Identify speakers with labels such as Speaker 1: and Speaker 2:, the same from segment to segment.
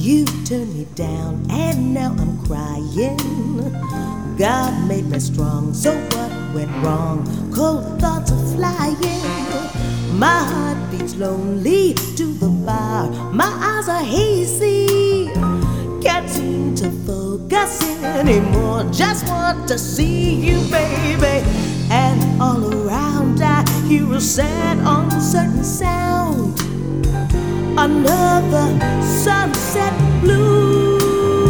Speaker 1: You turned me down and now I'm crying. God made me strong, so what went wrong? Cold thoughts are flying. My heart beats lonely to the bar. My eyes are hazy. Can't seem to focus anymore. Just want to see you, baby. And all around I hear a sad, uncertain sound. Another sunset blue.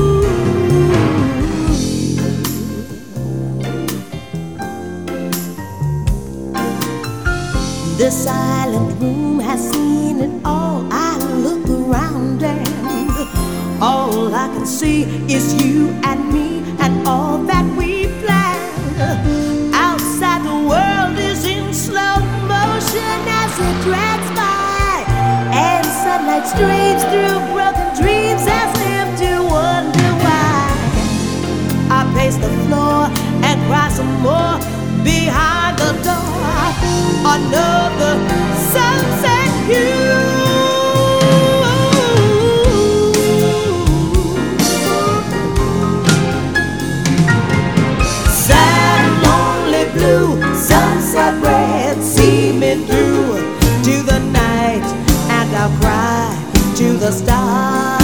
Speaker 1: The silent room has seen it all. I look around and all I can see is you and me and all that we planned. Outside the world is in slow motion as it drags by, and sunlight streams through broken dreams as if to wonder why. I pace the floor and cry some more behind the door. Another sunset hue. Blue, sunset red, see me through to the night, and I'll cry to the stars.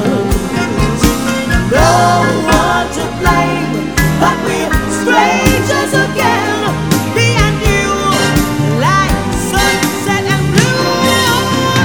Speaker 1: No one to blame, but we're strangers again. Me and you, like sunset and blue.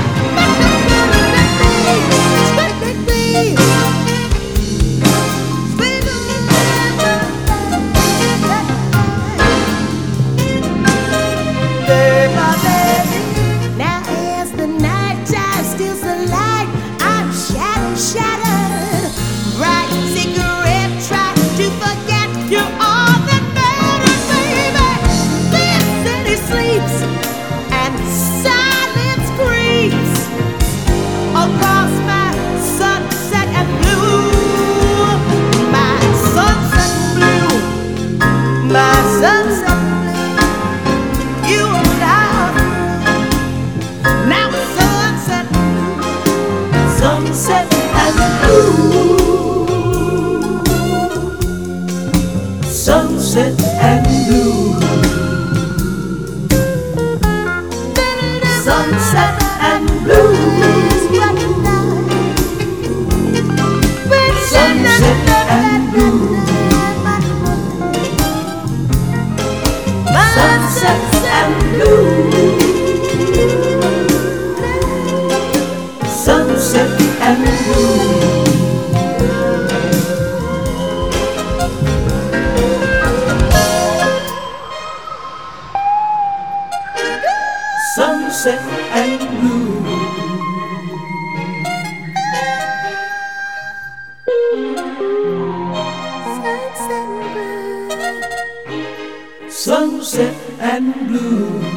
Speaker 1: Shattered, bright cigarette, try to forget you're all that matters, baby. This city sleeps and silence creeps across my sunset and blue, my sunset blue, my sunset blue. You and I, now sunset, sunset. Sunset and blue, sunset and blue, sunset and blue, sunset and blue, sunset and blue. Sunset and blue. Sunset and blue. Sunset and blue.